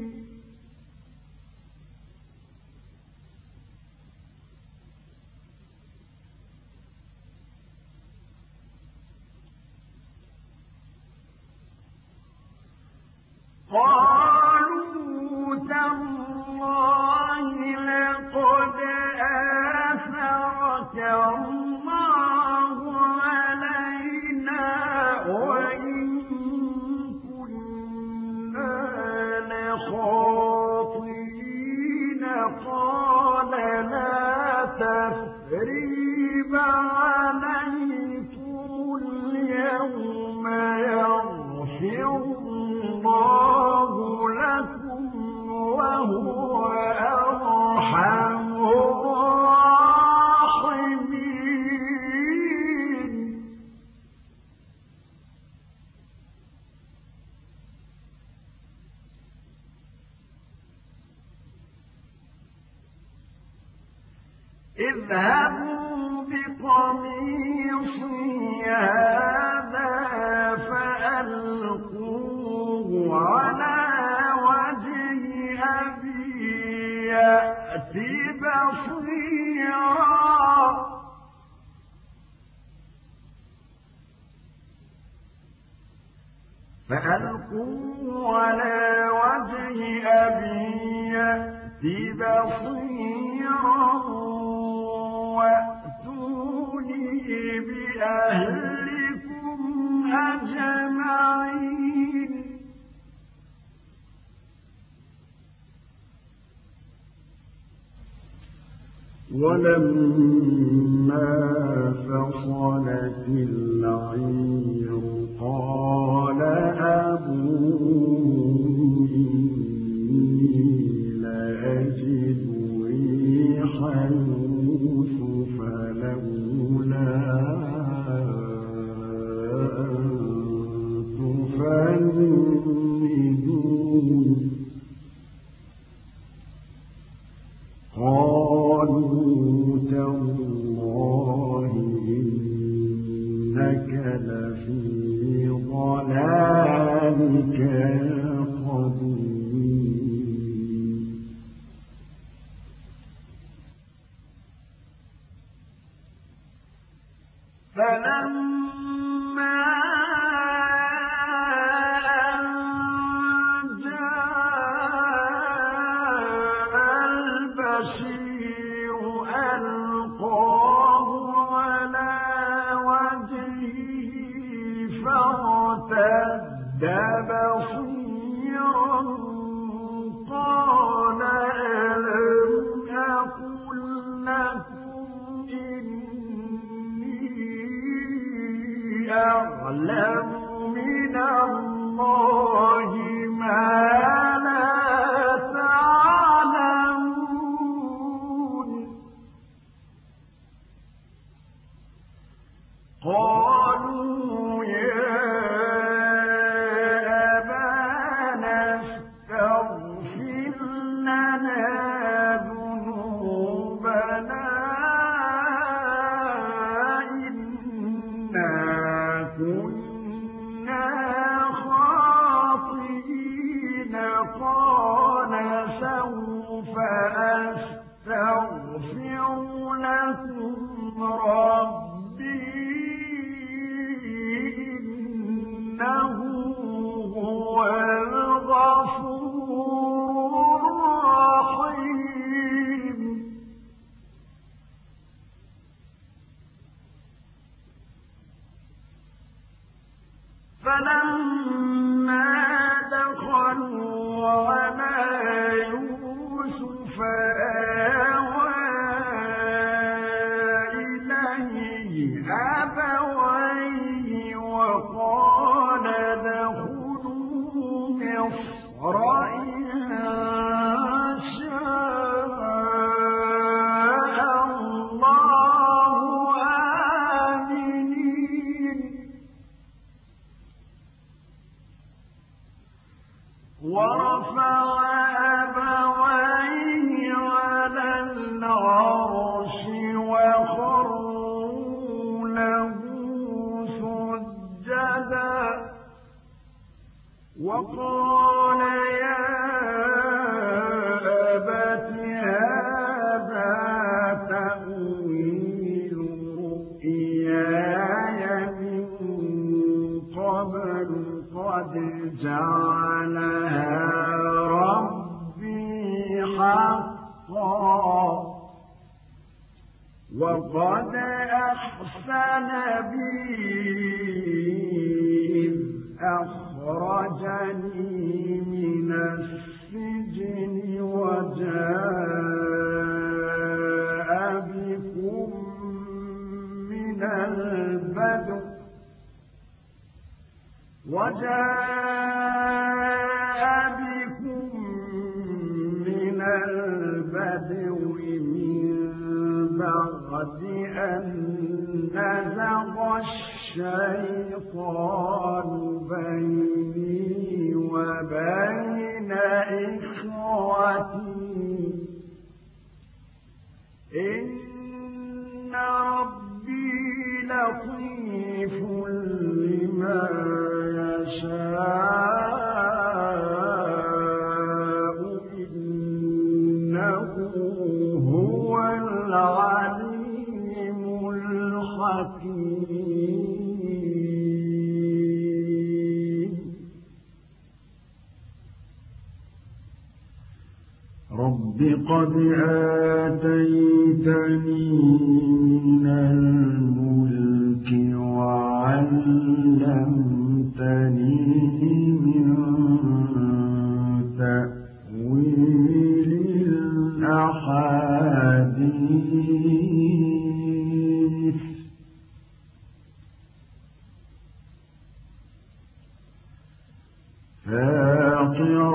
قالوا تالله لقد آثرك الله علينا وإن كنا لخاطئين قال لا تثريب عليكم اليوم يغفر الله لكم وهو أرحم الراحمين اذهبوا بقميصي هذا فألقوه على وجه أبي يأت بصيرا فألقوه على وجه أبي يأت بصيرا وأتوني بأهلكم أجمعين ولما فصلت العير قال أبوهم إني لأجد ريح يوسف لولا أن تفندون قالوا تالله إنك لفي ضلالك القديم فلما أن جاء البشير ألقاه على وجهه فارتد بصيرا قال ألم أقل لكم إني أعلم من الله ما لا تعلمون قالوا يا أبانا استغفر لنا ذنوبنا إنا كنا خاطئين قال سوف أستغفر لكم ربي إنه هو الغفور الرحيم فلما دخلوا على يوسف آوى إليه أبويه وقال ادخلوا مصر إن شاء الله آمنين ورفع أبويه على العرش وخروا له سجدا وقال يا أبت هذا تأويل رؤياي من قبل قد جعلها ربي حقا وقد أحسن بي إذ أخرجني من السجن وجاء بكم من البدو وجاء بكم من البدو من بعد أن نزغ الشيطان بيني وبين إخوتي إن قد آتيتني من الملك وعلمتني من تأويل الأحاديث فاطر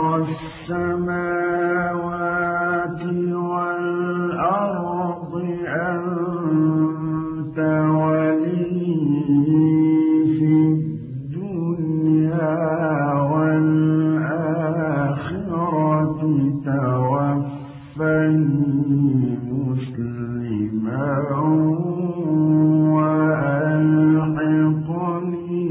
السماوات والأرض أنت ولي في الدنيا والآخرة توفني مسلما وألحقني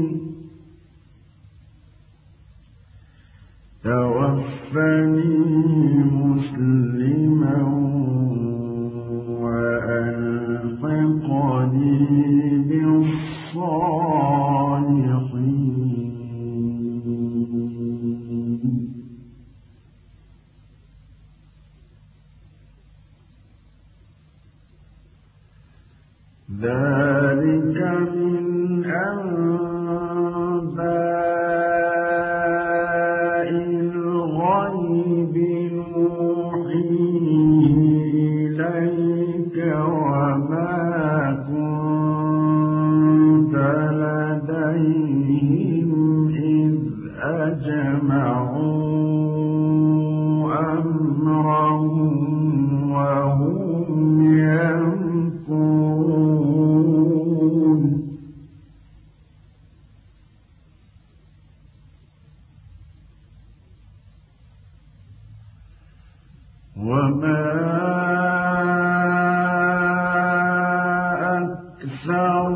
توفني مسلما وألحقني بالصالحين. ذلك من أنباء الغيب نوحيه إليك وما كنت لديهم إذ أجمعوا أمرهم وهم يمكرون. وما أكثر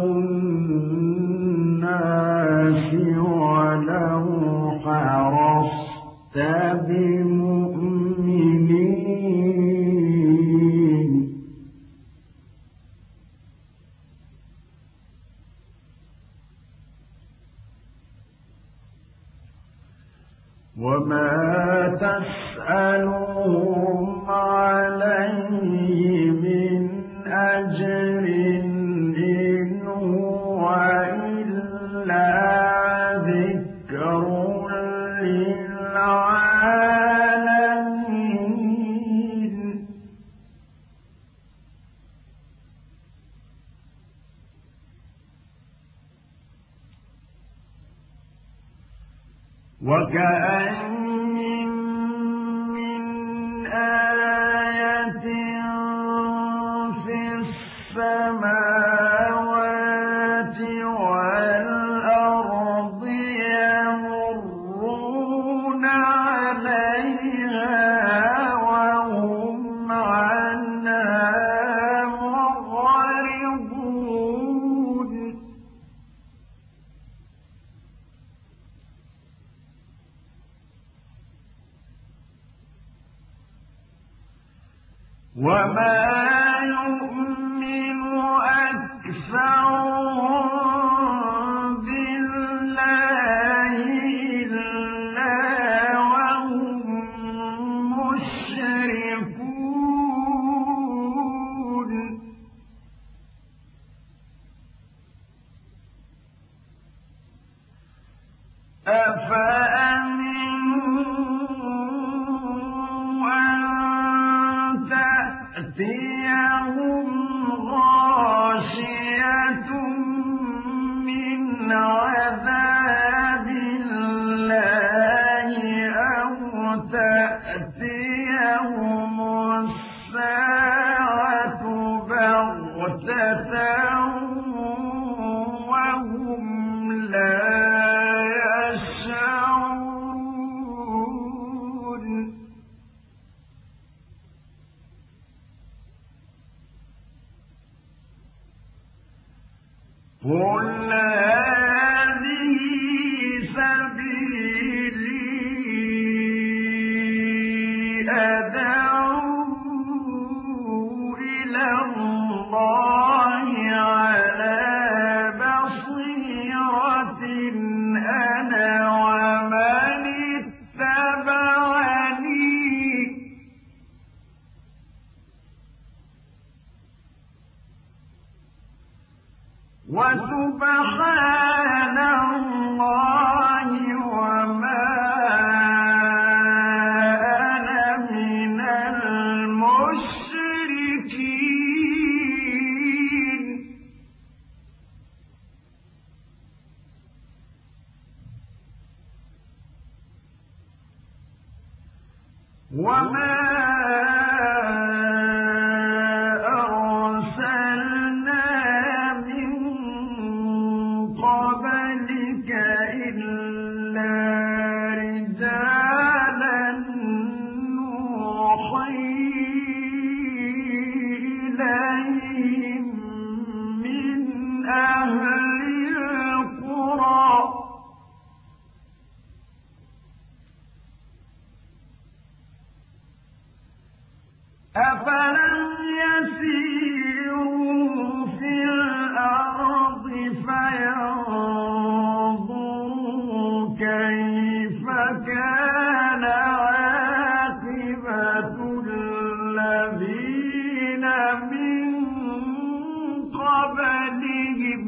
الناس ولو حرصت بمؤمنين. وما تسألهم عليه من أجر إن هو إلا ذكر للعالمين. وكأين من آية في السماوات والأرض يمرون عليها وهم عنها معرضون. وما يؤمن أكثرهم بالله إلا وهم مشركون. أفأمنوا أن تأتيهم غاشية من عذاب الله أو تأتيهم الساعة بغتة وهم لا يشعرون. قل هذه سبيلي وما أرسلنا من قبلك إلا رجالا نوحي إليهم من أهل القرى أفلم يسيروا في الأرض فينظروا كيف كان عاقبة الذين من قبلهم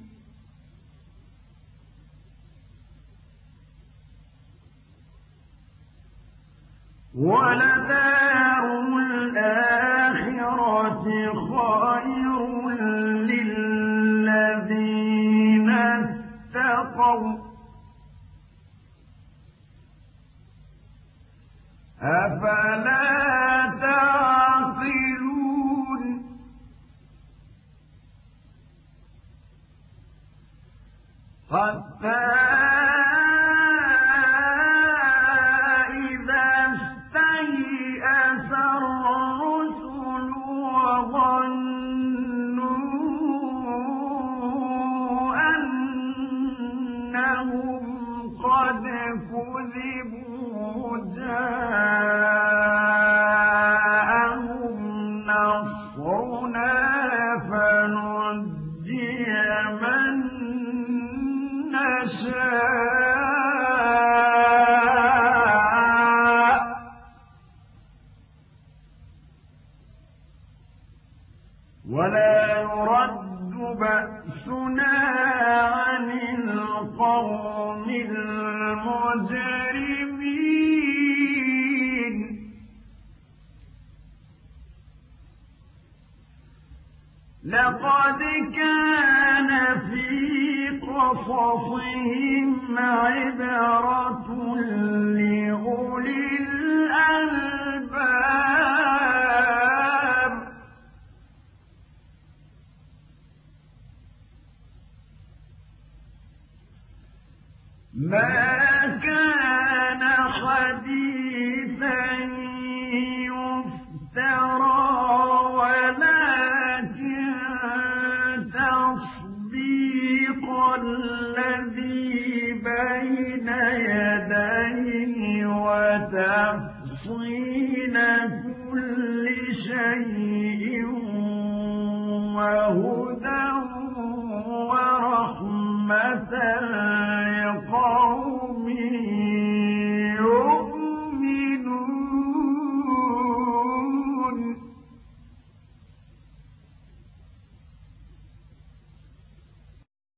ولدار الآخرة خير للذين اتقوا أفلا تعقلون حتى جاءهم نصرنا فنجي من نشاء ولا يرد بأسنا عن القوم المجرمين لقد كان في قصصهم عبرة لأولي الألباب ما كان حديثا يفترى ولكن تصديق الذي بين يديه وتفصيل كل شيء وهدى